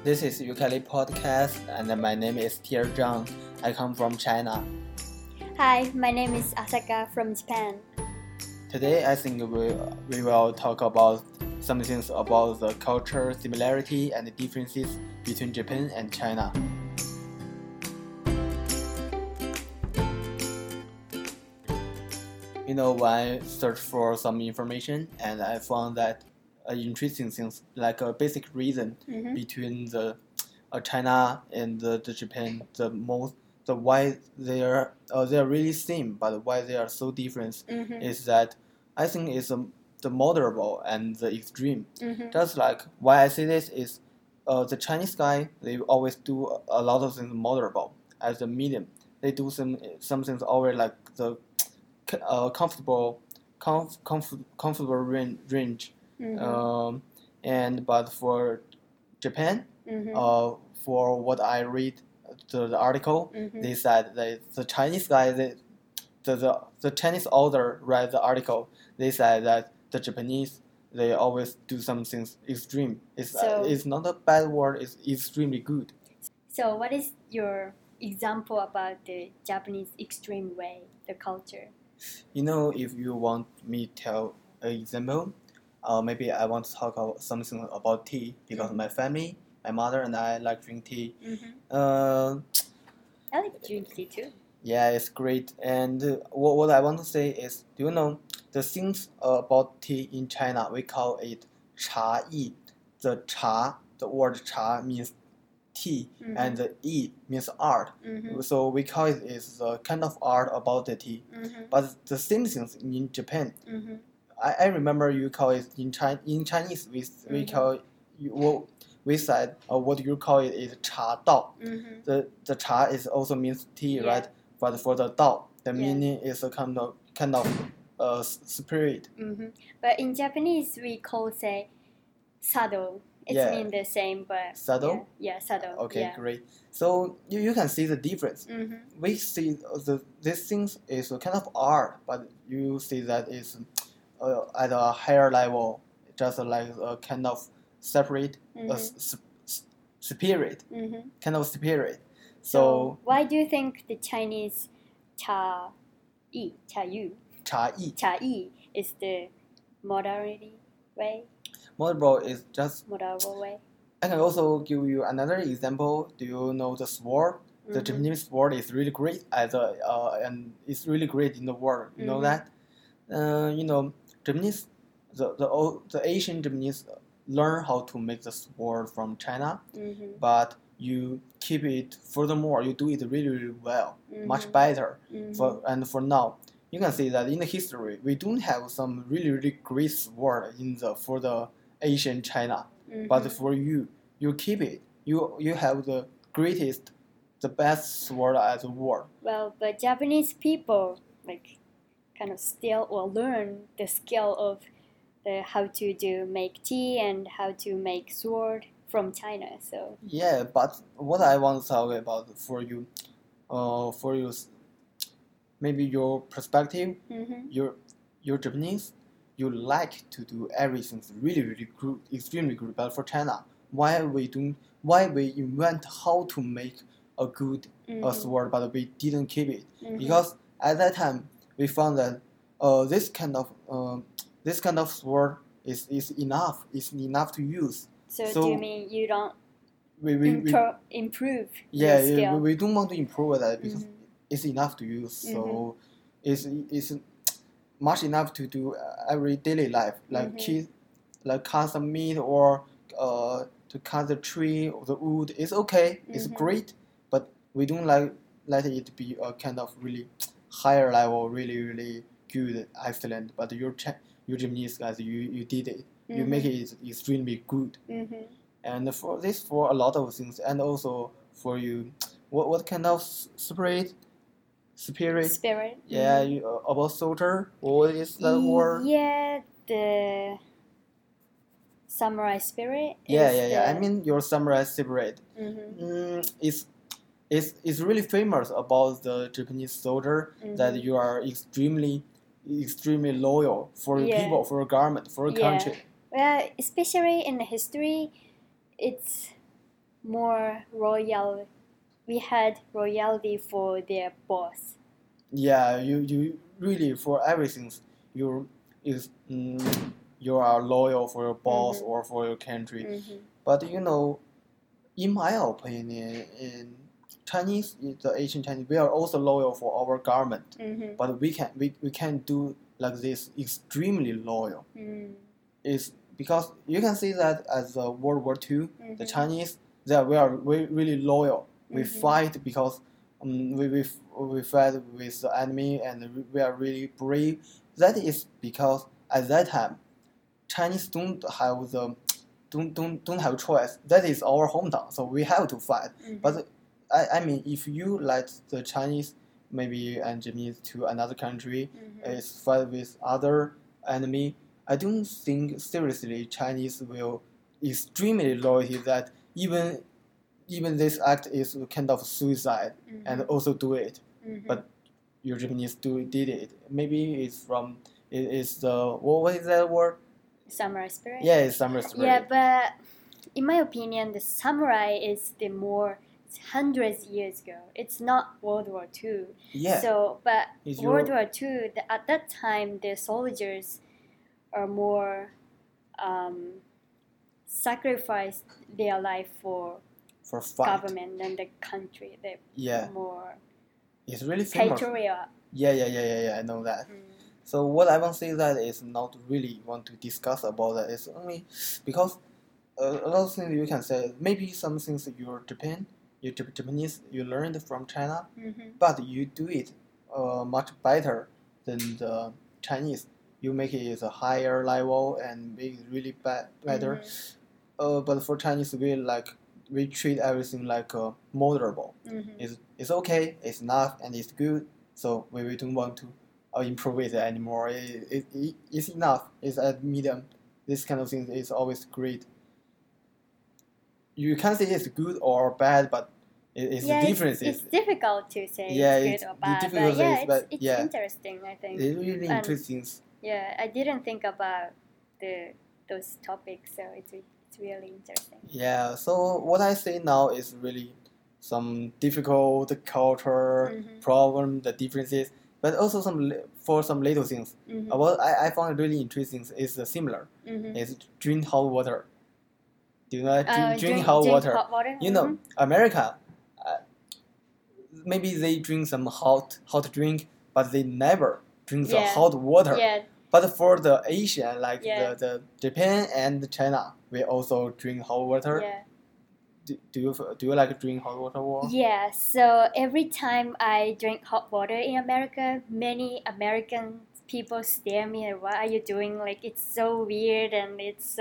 This is Yukali Podcast, and my name is Tier Zhang. I come from China. Hi, my name is Asaka from Japan. Today, I think we will talk about some things about the culture similarity and differences between Japan and China. When I searched for some information, and I found that interesting things like a basic reason between the China and the Japan, the why they are really same, but why they are so different is that I think it's the moderable and the extreme. Just like why I say this is the Chinese guy, they always do a lot of things moderable as a medium. They do some things always like the comfortable range. But for Japan, for what I read the article, they said that the Chinese guy, the Chinese author read the article. They said that the Japanese, they always do some things extreme. It's not a bad word. It's extremely good. So what is your example about the Japanese extreme way, the culture? If you want me to tell an example, maybe I want to talk about something about tea because my family, my mother and I like drink tea. I like to drink tea too. Yeah, it's great. And what I want to say is, do you know the things about tea in China? We call it 茶艺. The word 茶 means tea, and the yi means art. So we call it is a kind of art about the tea. But the same things in Japan. I remember you call it in Chinese. We call we said what you call it is 茶道. The 茶 is also means tea, right? But for the dao, the meaning is a kind of spirit. But in Japanese we call say sado. It's mean the same, but sado. Yeah, sado. Okay, great. So you can see the difference. We see these things is a kind of art, but you see that is at a higher level, just like a kind of separate spirit, kind of spirit. So why do you think the Chinese 茶艺is the modernity way? Moderable is just moderable way. I can also give you another example. Do you know the sword? The Japanese sword is really great and it's really great in the world. You know that? Japanese, the Asian Japanese learn how to make the sword from China, but you keep it. Furthermore, you do it really, really well, much better. For now, you can see that in the history, we don't have some really, really great sword for the Asian China. But for you keep it. You have the greatest, the best sword as a world. Well, but Japanese people kind of steal or learn the skill of how to make tea and how to make sword from China. So yeah, but what I want to talk about for you, maybe your perspective, your Japanese, you like to do everything really, really good, extremely good. But for China, why we invent how to make a good sword, but we didn't keep it because at that time we found that this kind of sword is enough. It's enough to use. So do you mean you don't improve? Yeah, we don't want to improve that because it's enough to use. So it's much enough to do every daily life, like cut some meat or to cut the tree or the wood. It's okay. It's great, but we don't let it be a kind of really higher level, really, really good, excellent. But your Japanese guys, you did it. You make it extremely good. And for a lot of things, and also for you, what kind of spirit? Yeah, about soldier. What is that word? Yeah, the samurai spirit. Yeah. I mean your samurai spirit. It's really famous about the Japanese soldier that you are extremely loyal for people, for a government, for a country. Well, especially in the history, it's more royal. We had royalty for their boss. Yeah, you really for everything you is you are loyal for your boss or for your country. But in my opinion, in Chinese, the Asian Chinese, we are also loyal for our government. But we can do like this extremely loyal. Is because you can see that as World War II, the Chinese we are really loyal. We fight because we fight with the enemy and we are really brave. That is because at that time, Chinese don't have choice. That is our hometown, so we have to fight. But I mean, if you let the Chinese maybe and Japanese to another country is fight with other enemy, I don't think seriously Chinese will extremely loyalty that even this act is kind of suicide and also do it. But your Japanese did it. Maybe it's from it is the what is that word? Samurai spirit. Yeah, it's samurai spirit. Yeah, but in my opinion, the samurai is the more hundreds years ago. It's not World War II. Yeah. So, but World War II, at that time, the soldiers are more sacrificed their life for fight. Government and the country. They're more. It's really famous. Patriot. Yeah. I know that. So what I want to say that is not really want to discuss about that. It's only because a lot of things you can say. Maybe some things you're Japanese, you learned from China, but you do it much better than the Chinese. You make it a higher level and make it really better. But for Chinese, we treat everything like moderable. It's okay, it's enough, and it's good. So we don't want to improve it anymore. It's enough. It's at medium. This kind of thing is always great. You can't say it's good or bad, but it's the difference. It's difficult to say it's good or bad. But it's interesting, I think. It's really interesting. Yeah, I didn't think about those topics, so it's really interesting. Yeah, so what I say now is really some difficult culture problem, the differences, but also some little things. What I found really interesting is similar. Is drink hot water. Do you know drink hot water? Hot water? America, maybe they drink some hot drink, but they never drink the hot water. Yeah. But for the Asian, like the Japan and China, we also drink hot water. Yeah. Do you like to drink hot water? Yeah. So every time I drink hot water in America, many American people stare at me and what are you doing? Like it's so weird and it's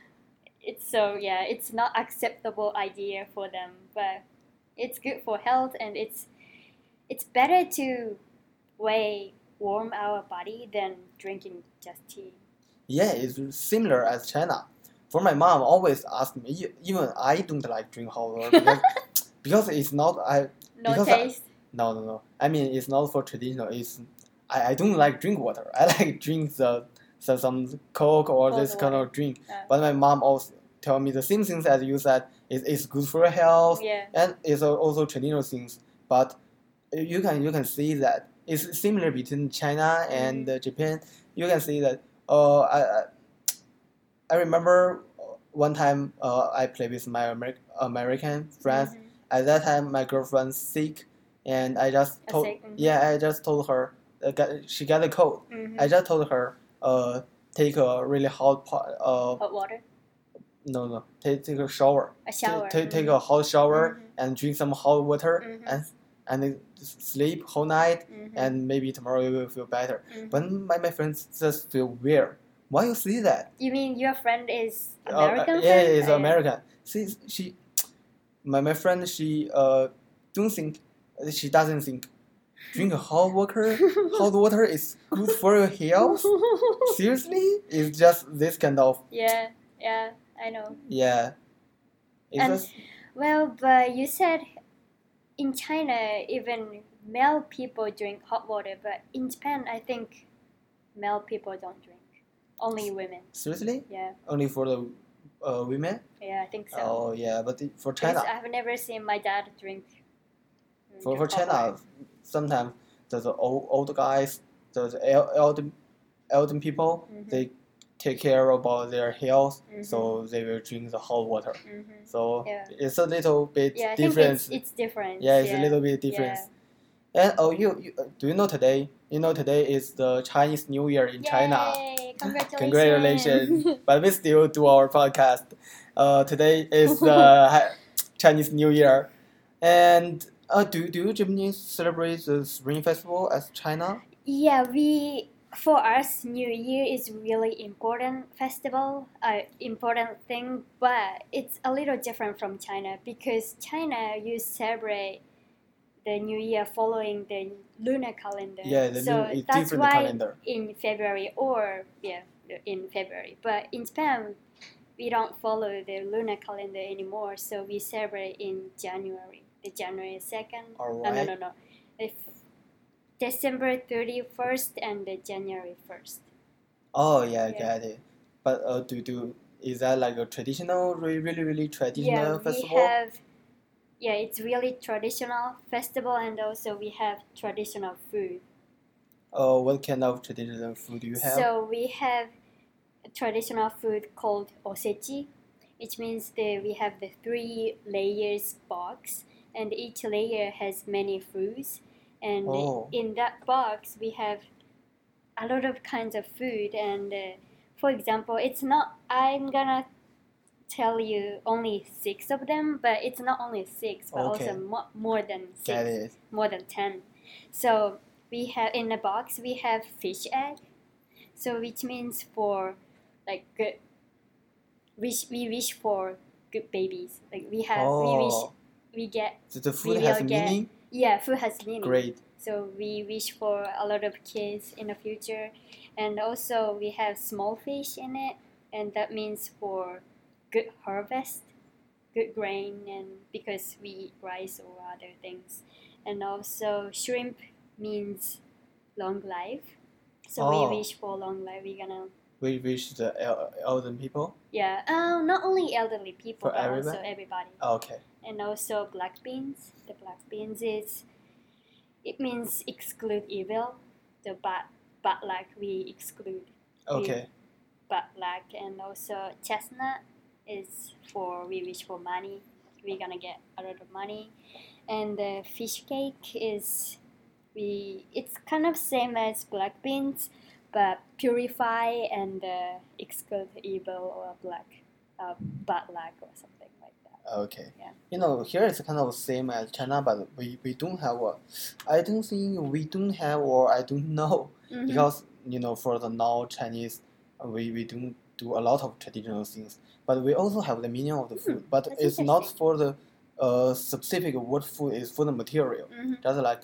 not acceptable idea for them, but it's good for health and it's better to warm our body than drinking just tea. Yeah, it's similar as China. For my mom, always ask me. Even I don't like drink hot water because it's not taste. No. I mean, it's not for traditional. I don't like drink water. I like drink some Coke or Cold this water. kind of drink. But my mom also tell me the same things as you said. It's good for your health and it's also traditional things. But you can see that it's similar between China and Japan. You can see that. I remember one time I played with my American friends. At that time, my girlfriend's sick, and I just told her she got a cold. I just told her take a really hot hot water. No, take a shower. A shower. Take a hot shower and drink some hot water and sleep whole night and maybe tomorrow you will feel better. But my friends just feel weird. Why you see that? You mean your friend is American? Yeah, it's American. She my friend she doesn't think drink hot water is good for your health. Seriously, it's just this kind of. Yeah, I know. Yeah. But you said in China even male people drink hot water, but in Japan I think male people don't drink. Only women. Seriously? Yeah. Only for the women? Yeah, I think so. Oh yeah, but for Because China, I've never seen my dad drink. for China, coffee. sometimes the old guys, the elder people, Mhm. they take care about their health, Mhm. so they will drink the hot water. So Yeah. it's a little bit Yeah, I think different. it's different. Yeah, it's a little bit different. And you do you know today? You know today is the Chinese New Year in China. Yay! Congratulations! Congratulations! But we still do our podcast. Today is the Chinese New Year, and do you Japanese celebrate the Spring Festival as China? Yeah, for us, New Year is really important festival, important thing, but it's a little different from China because China you celebrate the New Year following the lunar calendar. Yeah, so that's different why calendar. in February in February. But in Spain, we don't follow the lunar calendar anymore, so we celebrate in January, the January 2nd. Alright. No. If December 31st and the January 1st. Oh yeah, Yeah. got it. But is that like a traditional, really traditional festival? It's really traditional festival, and also we have traditional food. What kind of traditional food do you have? So we have a traditional food called osechi, which means we have the 3 layers box, and each layer has many foods. And in that box, we have a lot of kinds of food. And for example, I'm gonna tell you only 6 of them, but it's not only 6, but also more than 6, more than 10. So we have in the box we have fish egg, so which means for like good. We wish for good babies. Like we get. The food has meaning. Yeah, food has meaning. Great. So we wish for a lot of kids in the future, and also we have small fish in it, and that means for good harvest, good grain, and because we eat rice or other things. And also shrimp means long life, so we wish for long life. We wish the elderly people. Yeah, not only elderly people, but also everybody. Okay. And also black beans. The black beans it means exclude evil. The bad luck we exclude. Okay. Bad luck. And also chestnut is for we wish for money. We're gonna get a lot of money. And the fish cake is it's kind of same as black beans, but purify and exclude evil or bad luck or something like that. Okay. Yeah. You know, here it's kind of same as China, but we don't have I don't think we don't have, or I don't know, because for the now Chinese, we don't do a lot of traditional things, but we also have the meaning of the food, but it's not for the specific what food is for the material. Just like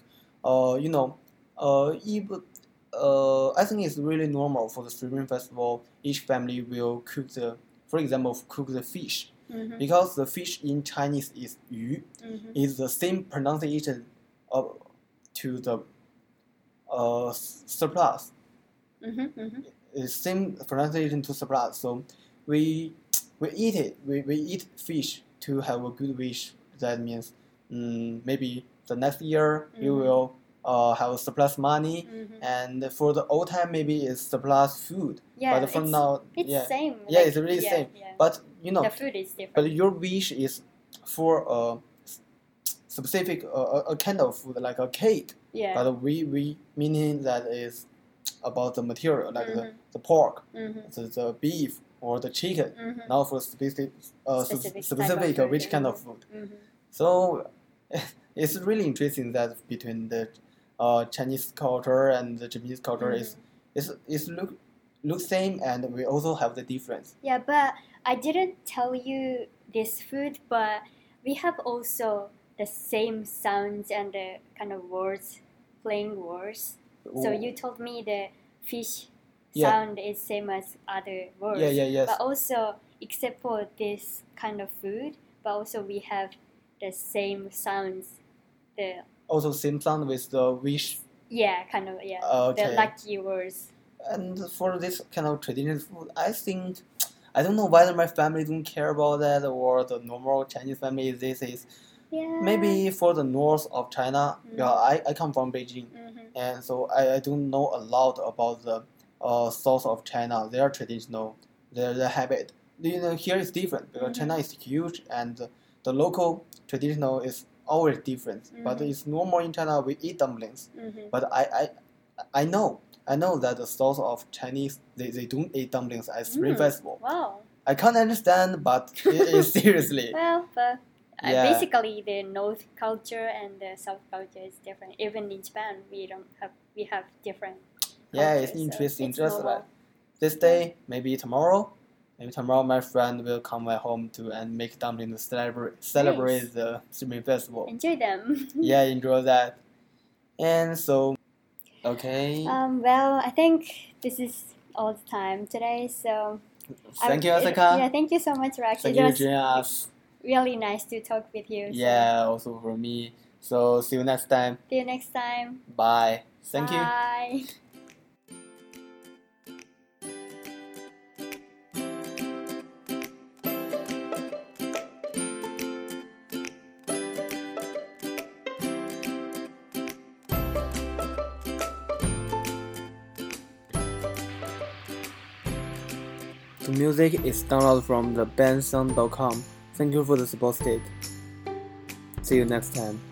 I think it's really normal for the Spring Festival. Each family will cook the fish, because the fish in Chinese is 鱼, is the same pronunciation to the surplus. It's same pronunciation to surplus. So we eat it. We eat fish to have a good wish. That means maybe the next year you will have surplus money, and for the old time maybe it's surplus food. Yeah, but for now, it's same. Yeah, it's really same. Yeah. But the food is different. But your wish is for a specific a kind of food, like a cake. Yeah. But we meaning that is about the material, like the pork, the beef or the chicken. Now for specific which kind of food. So it's really interesting that between the Chinese culture and the Japanese culture is look same, and we also have the difference. Yeah, but I didn't tell you this food, but we have also the same sounds and the kind of words, playing words. So you told me the fish sound is same as other words. Yes. But also, except for this kind of food, but also we have the same sounds. Also same sound with the wish. Yeah, kind of, yeah. Okay. The lucky words. And for this kind of traditional food, I think I don't know whether my family don't care about that or the normal Chinese family this is. Yeah. Maybe for the north of China, yeah, I come from Beijing, and so I don't know a lot about the south of China, their traditional, their habit. Here is different because China is huge and the local traditional is always different. But it's normal in China we eat dumplings. But I know that the south of Chinese they don't eat dumplings at Spring Festival. Wow. I can't understand, but it is seriously. Well, but Yeah. basically the North culture and the South culture is different. Even in Japan, we have different. Yeah, cultures, it's so interesting. it's Just normal. like this day, maybe tomorrow my friend will come back home to and make dumplings to celebrate the Spring Festival. Enjoy them. Yeah, enjoy that. And so, okay. Well, I think this is all the time today. So Thank you, Asaka. Yeah, thank you so much, Rax. Thank It you for was joining us. really nice to talk with you. Yeah, also for me. So see you next time. See you next time. Bye. Thank you. Bye. The music is downloaded from the bandsound.com. Thank you for the support stick. See you next time.